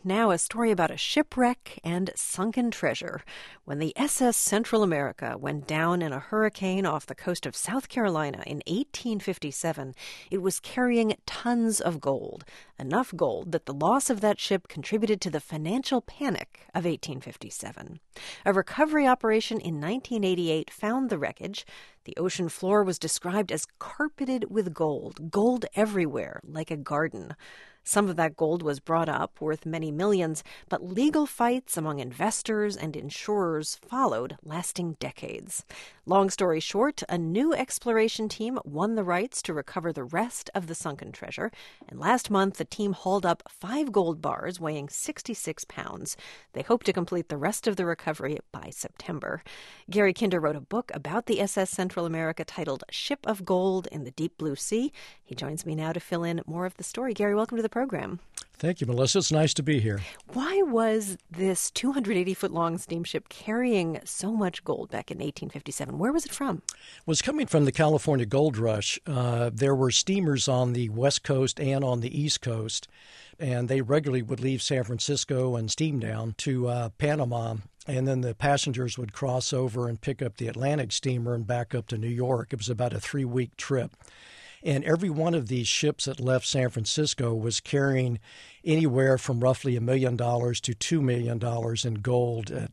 Now a story about a shipwreck and sunken treasure. When the SS Central America went down in a hurricane off the coast of South Carolina in 1857, it was carrying tons of gold, enough gold that the loss of that ship contributed to the financial panic of 1857. A recovery operation in 1988 found the wreckage. The ocean floor was described as carpeted with gold everywhere, like a garden. Some of that gold was brought up, worth many millions, but legal fights among investors and insurers followed, lasting decades. Long story short, a new exploration team won the rights to recover the rest of the sunken treasure, and last month the team hauled up 5 gold bars weighing 66 pounds. They hope to complete the rest of the recovery by September. Gary Kinder wrote a book about the SS Central America titled Ship of Gold in the Deep Blue Sea. He joins me now to fill in more of the story. Gary, welcome to the program. Thank you, Melissa. It's nice to be here. Why was this 280-foot-long steamship carrying so much gold back in 1857? Where was it from? It was coming from the California Gold Rush. There were steamers on the West Coast and on the East Coast, and they regularly would leave San Francisco and steam down to Panama, and then the passengers would cross over and pick up the Atlantic steamer and back up to New York. It was about a 3-week trip. And every one of these ships that left San Francisco was carrying anywhere from roughly $1 million to $2 million in gold at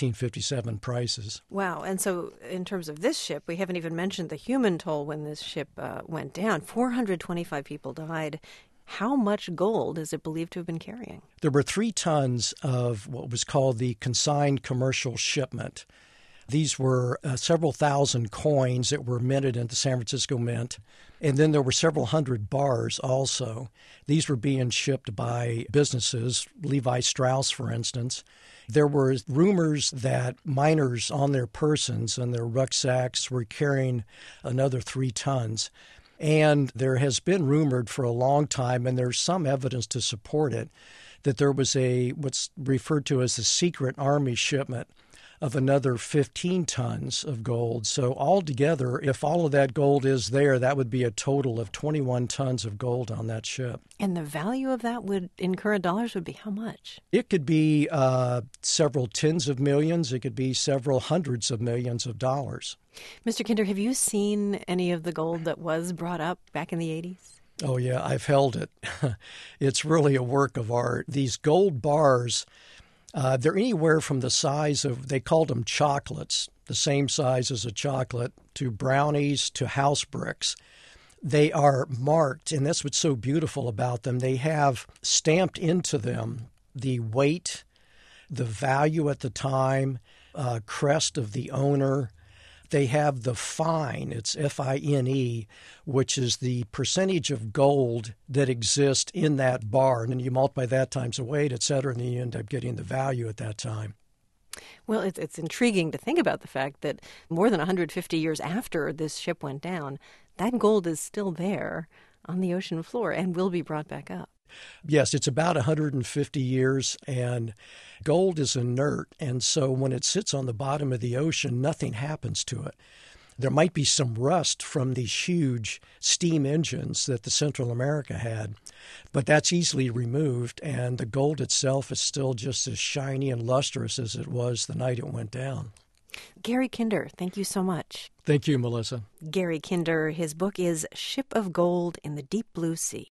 1857 prices. Wow. And so in terms of this ship, we haven't even mentioned the human toll when this ship went down. 425 people died. How much gold is it believed to have been carrying? There were 3 tons of what was called the consigned commercial shipment. These were several thousand coins that were minted into San Francisco Mint. And then there were several hundred bars also. These were being shipped by businesses, Levi Strauss, for instance. There were rumors that miners on their persons and their rucksacks were carrying another 3 tons. And there has been rumored for a long time, and there's some evidence to support it, that there was what's referred to as a secret army shipment of another 15 tons of gold. So altogether, if all of that gold is there, that would be a total of 21 tons of gold on that ship. And the value of that in current dollars would be how much? It could be several tens of millions. It could be several hundreds of millions of dollars. Mr. Kinder, have you seen any of the gold that was brought up back in the 80s? Oh, yeah, I've held it. It's really a work of art. These gold bars, they're anywhere from the size of, they called them chocolates, the same size as a chocolate, to brownies, to house bricks. They are marked, and that's what's so beautiful about them. They have stamped into them the weight, the value at the time, crest of the owner. They have the fine, it's F-I-N-E, which is the percentage of gold that exists in that bar. And then you multiply that times the weight, et cetera, and then you end up getting the value at that time. Well, it's intriguing to think about the fact that more than 150 years after this ship went down, that gold is still there on the ocean floor and will be brought back up. Yes, it's about 150 years, and gold is inert, and so when it sits on the bottom of the ocean, nothing happens to it. There might be some rust from these huge steam engines that the Central America had, but that's easily removed, and the gold itself is still just as shiny and lustrous as it was the night it went down. Gary Kinder, thank you so much. Thank you, Melissa. Gary Kinder, his book is Ship of Gold in the Deep Blue Sea.